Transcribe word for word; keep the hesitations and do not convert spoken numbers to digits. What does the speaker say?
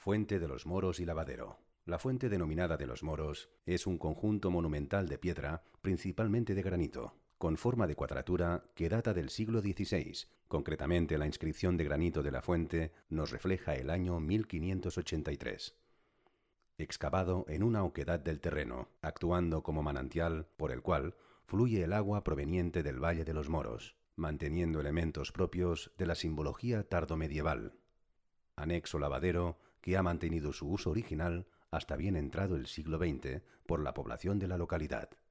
Fuente de los Moros y Lavadero. La fuente denominada de los Moros es un conjunto monumental de piedra, principalmente de granito, con forma de cuadratura que data del siglo dieciséis. Concretamente, la inscripción de granito de la fuente nos refleja el año mil quinientos ochenta y tres. Excavado en una oquedad del terreno, actuando como manantial por el cual fluye el agua proveniente del Valle de los Moros, manteniendo elementos propios de la simbología tardomedieval. Anexo lavadero que ha mantenido su uso original hasta bien entrado el siglo veinte por la población de la localidad.